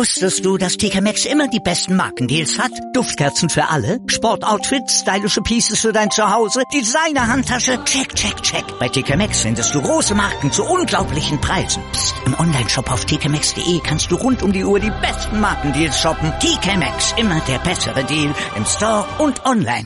Wusstest du, dass TK Maxx immer die besten Markendeals hat? Duftkerzen für alle, Sportoutfits, stylische Pieces für dein Zuhause, Designer-Handtasche, check, check, check. Bei TK Maxx findest du große Marken zu unglaublichen Preisen. Psst. Im Onlineshop auf tkmaxx.de kannst du rund um die Uhr die besten Markendeals shoppen. TK Maxx, immer der bessere Deal im Store und online.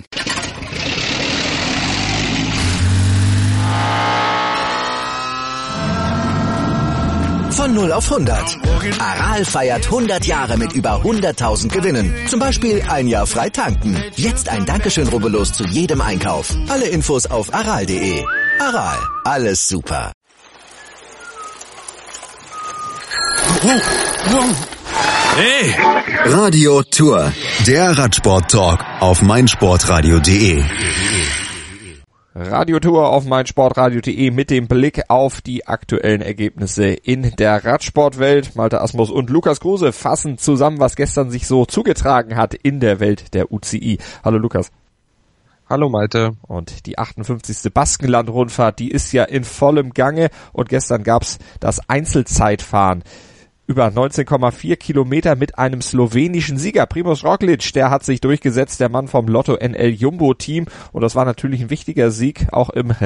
Von 0 auf 100. Aral feiert 100 Jahre mit über 100.000 Gewinnen. Zum Beispiel ein Jahr frei tanken. Jetzt ein Dankeschön, rubbellos zu jedem Einkauf. Alle Infos auf aral.de. Aral, alles super. Hey! Radio Tour, der Radsport-Talk auf meinsportradio.de. Radiotour auf meinsportradio.de mit dem Blick auf die aktuellen Ergebnisse in der Radsportwelt. Malte Asmus und Lukas Kruse fassen zusammen, was gestern sich so zugetragen hat in der Welt der UCI. Hallo Lukas. Hallo Malte. Und die 58. Baskenland-Rundfahrt, die ist ja in vollem Gange und gestern gab's das Einzelzeitfahren. Über 19,4 Kilometer mit einem slowenischen Sieger. Primož Roglič, der hat sich durchgesetzt, der Mann vom Lotto NL Jumbo Team. Und das war natürlich ein wichtiger Sieg, auch mit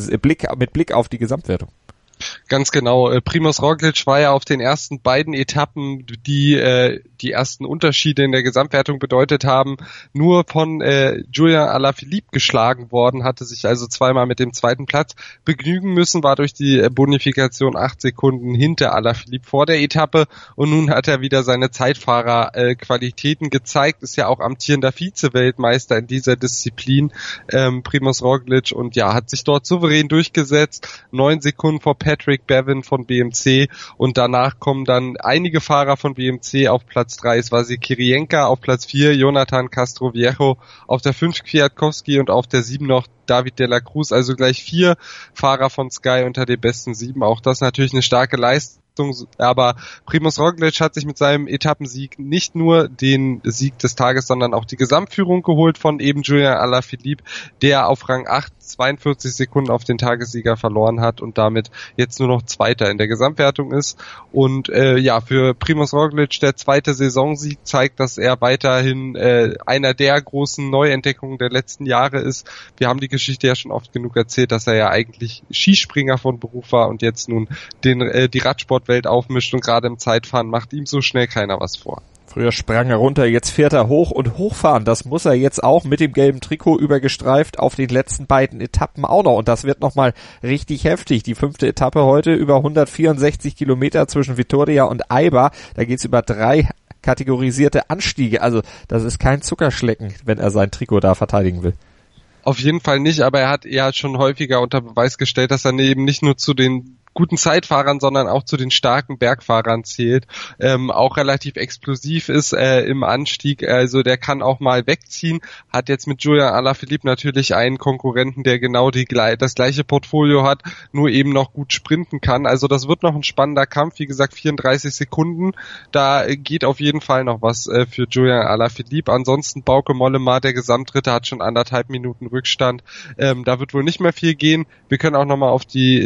Blick auf die Gesamtwertung. Ganz genau. Primož Roglič war ja auf den ersten beiden Etappen, die die ersten Unterschiede in der Gesamtwertung bedeutet haben, nur von Julian Alaphilippe geschlagen worden, hatte sich also zweimal mit dem zweiten Platz begnügen müssen, war durch die Bonifikation 8 Sekunden hinter Alaphilippe vor der Etappe und nun hat er wieder seine Zeitfahrerqualitäten gezeigt, ist ja auch amtierender Vize-Weltmeister in dieser Disziplin, Primož Roglič, und ja, hat sich dort souverän durchgesetzt, 9 Sekunden vor Patrick Bevin von BMC und danach kommen dann einige Fahrer von BMC auf Platz 3, es war Kirienka, auf Platz 4 Jonathan Castroviejo, auf der 5 Kwiatkowski und auf der 7 noch David de la Cruz, also gleich 4 Fahrer von Sky unter den besten 7, auch das natürlich eine starke Leistung. Aber Primož Roglič hat sich mit seinem Etappensieg nicht nur den Sieg des Tages, sondern auch die Gesamtführung geholt von eben Julian Alaphilippe, der auf Rang 8 42 Sekunden auf den Tagessieger verloren hat und damit jetzt nur noch Zweiter in der Gesamtwertung ist. Und für Primož Roglič der zweite Saisonsieg zeigt, dass er weiterhin einer der großen Neuentdeckungen der letzten Jahre ist. Wir haben die Geschichte ja schon oft genug erzählt, dass er ja eigentlich Skispringer von Beruf war und jetzt nun die Radsportwelt aufmischt und gerade im Zeitfahren macht ihm so schnell keiner was vor. Früher sprang er runter, jetzt fährt er hoch und hochfahren. Das muss er jetzt auch mit dem gelben Trikot übergestreift auf den letzten beiden Etappen auch noch. Und das wird nochmal richtig heftig. Die 5. Etappe heute über 164 Kilometer zwischen Vitoria und Eibar. Da geht's über 3 kategorisierte Anstiege. Also das ist kein Zuckerschlecken, wenn er sein Trikot da verteidigen will. Auf jeden Fall nicht, aber er hat schon häufiger unter Beweis gestellt, dass er eben nicht nur zu den guten Zeitfahrern, sondern auch zu den starken Bergfahrern zählt, auch relativ explosiv ist im Anstieg, also der kann auch mal wegziehen, hat jetzt mit Julian Alaphilippe natürlich einen Konkurrenten, der genau das gleiche Portfolio hat, nur eben noch gut sprinten kann, also das wird noch ein spannender Kampf, wie gesagt 34 Sekunden, da geht auf jeden Fall noch was für Julian Alaphilippe, ansonsten Bauke Mollema, der Gesamtdritte, hat schon 1,5 Minuten Rückstand, da wird wohl nicht mehr viel gehen, wir können auch nochmal auf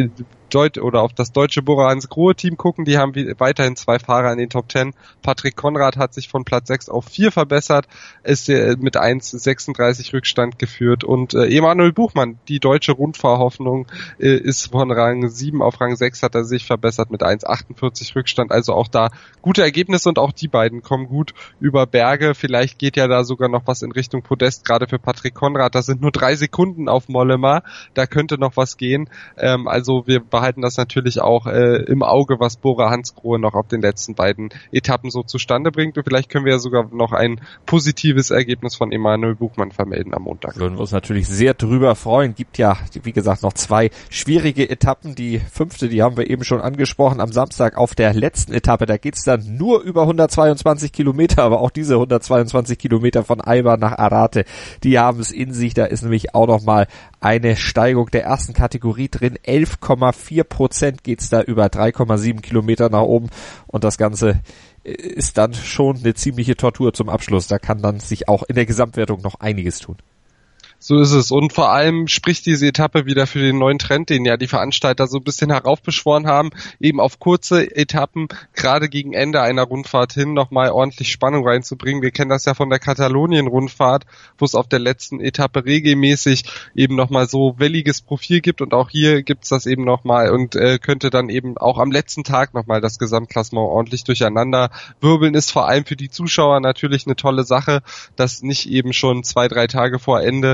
auf das deutsche Bora-Hansgrohe-Team gucken, die haben weiterhin 2 Fahrer in den Top 10. Patrick Konrad hat sich von Platz 6 auf 4 verbessert, ist mit 1,36 Rückstand geführt und Emanuel Buchmann, die deutsche Rundfahrhoffnung, ist von Rang 7 auf Rang 6, hat er sich verbessert mit 1,48 Rückstand, also auch da gute Ergebnisse und auch die beiden kommen gut über Berge, vielleicht geht ja da sogar noch was in Richtung Podest, gerade für Patrick Konrad, das sind nur 3 Sekunden auf Mollema, da könnte noch was gehen, also wir behalten das natürlich auch im Auge, was Bora Hansgrohe noch auf den letzten beiden Etappen so zustande bringt. Und vielleicht können wir ja sogar noch ein positives Ergebnis von Emanuel Buchmann vermelden am Montag. Würden wir uns natürlich sehr drüber freuen. Gibt ja, wie gesagt, noch 2 schwierige Etappen. Die 5., die haben wir eben schon angesprochen, am Samstag auf der letzten Etappe. Da geht's dann nur über 122 Kilometer, aber auch diese 122 Kilometer von Eibar nach Arate, die haben es in sich. Da ist nämlich auch noch mal eine Steigung der ersten Kategorie drin. 11,4% geht's da über 3,7 Kilometer nach oben und das Ganze ist dann schon eine ziemliche Tortur zum Abschluss. Da kann dann sich auch in der Gesamtwertung noch einiges tun. So ist es. Und vor allem spricht diese Etappe wieder für den neuen Trend, den ja die Veranstalter so ein bisschen heraufbeschworen haben, eben auf kurze Etappen, gerade gegen Ende einer Rundfahrt hin, nochmal ordentlich Spannung reinzubringen. Wir kennen das ja von der Katalonien-Rundfahrt, wo es auf der letzten Etappe regelmäßig eben nochmal so welliges Profil gibt, und auch hier gibt's das eben nochmal und könnte dann eben auch am letzten Tag nochmal das Gesamtklassement ordentlich durcheinander wirbeln. Ist vor allem für die Zuschauer natürlich eine tolle Sache, dass nicht eben schon 2-3 Tage vor Ende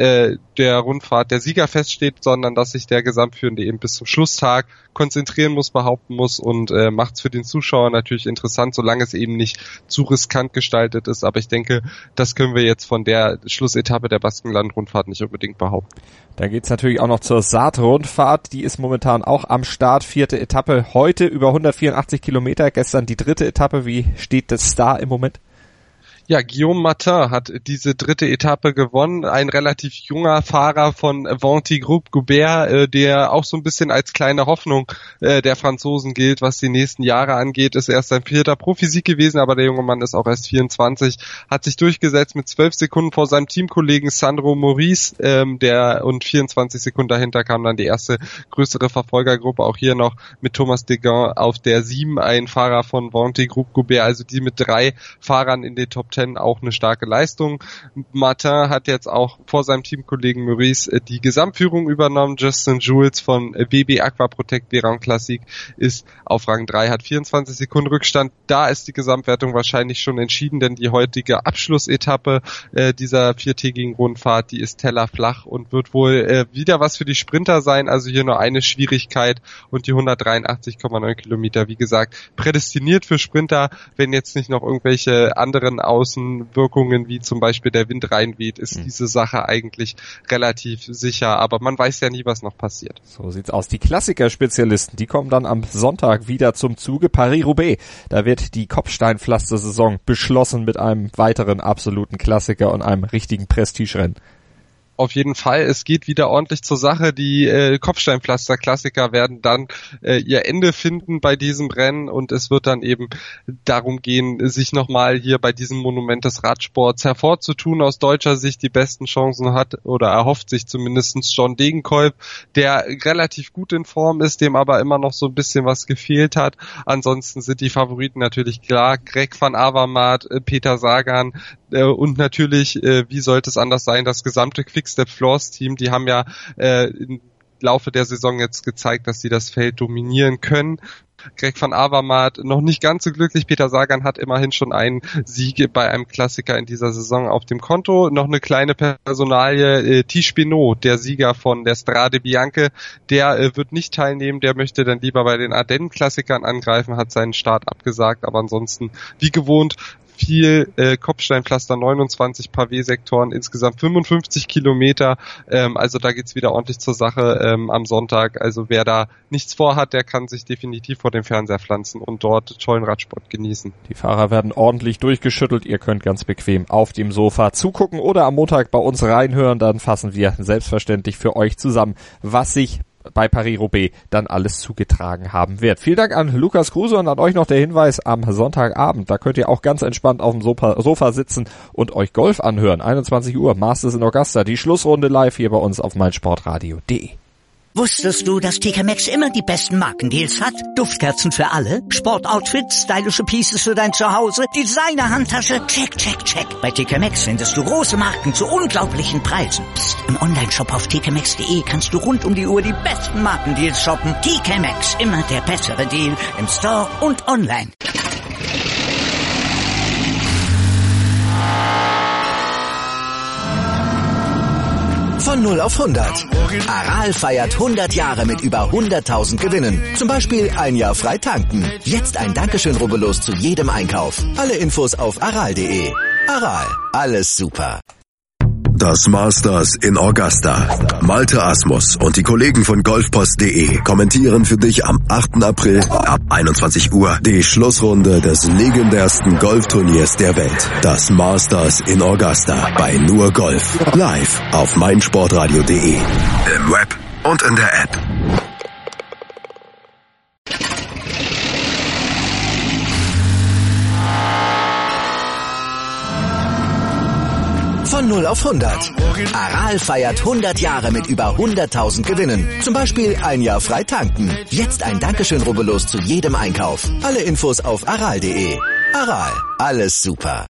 der Rundfahrt der Sieger feststeht, sondern dass sich der Gesamtführende eben bis zum Schlusstag konzentrieren muss, behaupten muss, und macht es für den Zuschauer natürlich interessant, solange es eben nicht zu riskant gestaltet ist. Aber ich denke, das können wir jetzt von der Schlussetappe der Baskenland-Rundfahrt nicht unbedingt behaupten. Dann geht's natürlich auch noch zur Saat-Rundfahrt. Die ist momentan auch am Start. 4. Etappe heute über 184 Kilometer. Gestern die 3. Etappe. Wie steht das da im Moment? Ja, Guillaume Martin hat diese 3. Etappe gewonnen. Ein relativ junger Fahrer von Vanti Groupe Gobert, der auch so ein bisschen als kleine Hoffnung der Franzosen gilt, was die nächsten Jahre angeht. Ist erst sein 4. Profisieg gewesen, aber der junge Mann ist auch erst 24, hat sich durchgesetzt mit 12 Sekunden vor seinem Teamkollegen Sandro Maurice, und 24 Sekunden dahinter kam dann die erste größere Verfolgergruppe, auch hier noch mit Thomas Degan auf der 7, ein Fahrer von Vanti Groupe Gobert, also die mit 3 Fahrern in den Top 10 auch eine starke Leistung. Martin hat jetzt auch vor seinem Teamkollegen Maurice die Gesamtführung übernommen. Justin Jules von BB Aquaprotect Véran Classique ist auf Rang 3, hat 24 Sekunden Rückstand. Da ist die Gesamtwertung wahrscheinlich schon entschieden, denn die heutige Abschlussetappe dieser 4-tägigen Rundfahrt, die ist tellerflach und wird wohl wieder was für die Sprinter sein. Also hier nur eine Schwierigkeit, und die 183,9 Kilometer, wie gesagt, prädestiniert für Sprinter. Wenn jetzt nicht noch irgendwelche anderen Außenwirkungen wie zum Beispiel der Wind reinweht, ist diese Sache eigentlich relativ sicher, aber man weiß ja nie, was noch passiert. So sieht's aus. Die Klassiker-Spezialisten, die kommen dann am Sonntag wieder zum Zuge. Paris-Roubaix, da wird die Kopfsteinpflaster-Saison beschlossen mit einem weiteren absoluten Klassiker und einem richtigen Prestigerennen. Auf jeden Fall, es geht wieder ordentlich zur Sache. Die Kopfsteinpflaster-Klassiker werden dann ihr Ende finden bei diesem Rennen, und es wird dann eben darum gehen, sich nochmal hier bei diesem Monument des Radsports hervorzutun. Aus deutscher Sicht die besten Chancen hat oder erhofft sich zumindest John Degenkolb, der relativ gut in Form ist, dem aber immer noch so ein bisschen was gefehlt hat. Ansonsten sind die Favoriten natürlich klar: Greg van Avermaet, Peter Sagan und natürlich, wie sollte es anders sein, das gesamte Quick-Step Floors Team. Die haben ja im Laufe der Saison jetzt gezeigt, dass sie das Feld dominieren können. Greg van Avermaet noch nicht ganz so glücklich. Peter Sagan hat immerhin schon einen Sieg bei einem Klassiker in dieser Saison auf dem Konto. Noch eine kleine Personalie, Tish Benoit, der Sieger von der Strade Bianche, der wird nicht teilnehmen, der möchte dann lieber bei den Ardennen-Klassikern angreifen, hat seinen Start abgesagt, aber ansonsten wie gewohnt viel Kopfsteinpflaster, 29 Pavé-Sektoren, insgesamt 55 Kilometer, also da geht's wieder ordentlich zur Sache am Sonntag. Also wer da nichts vorhat, der kann sich definitiv vor dem Fernseher pflanzen und dort tollen Radsport genießen. Die Fahrer werden ordentlich durchgeschüttelt, ihr könnt ganz bequem auf dem Sofa zugucken oder am Montag bei uns reinhören, dann fassen wir selbstverständlich für euch zusammen, was sich bei Paris-Roubaix dann alles zugetragen haben wird. Vielen Dank an Lukas Kruse und an euch noch der Hinweis am Sonntagabend. Da könnt ihr auch ganz entspannt auf dem Sofa sitzen und euch Golf anhören. 21 Uhr, Masters in Augusta, die Schlussrunde live hier bei uns auf meinsportradio.de. Wusstest du, dass TK Maxx immer die besten Markendeals hat? Duftkerzen für alle, Sportoutfits, stylische Pieces für dein Zuhause, Designer-Handtasche, check, check, check. Bei TK Maxx findest du große Marken zu unglaublichen Preisen. Psst. Im Onlineshop auf tkmaxx.de kannst du rund um die Uhr die besten Markendeals shoppen. TK Maxx, immer der bessere Deal im Store und online. Von 0 auf 100. Aral feiert 100 Jahre mit über 100.000 Gewinnen. Zum Beispiel ein Jahr frei tanken. Jetzt ein Dankeschön, rubbellos zu jedem Einkauf. Alle Infos auf aral.de. Aral, alles super. Das Masters in Augusta. Malte Asmus und die Kollegen von golfpost.de kommentieren für dich am 8. April ab 21 Uhr die Schlussrunde des legendärsten Golfturniers der Welt. Das Masters in Augusta bei Nur Golf. Live auf meinsportradio.de. Im Web und in der App. Von Von 0 auf 100. Aral feiert 100 Jahre mit über 100.000 Gewinnen. Zum Beispiel ein Jahr frei tanken. Jetzt ein Dankeschön, rubbellos zu jedem Einkauf. Alle Infos auf aral.de. Aral, alles super.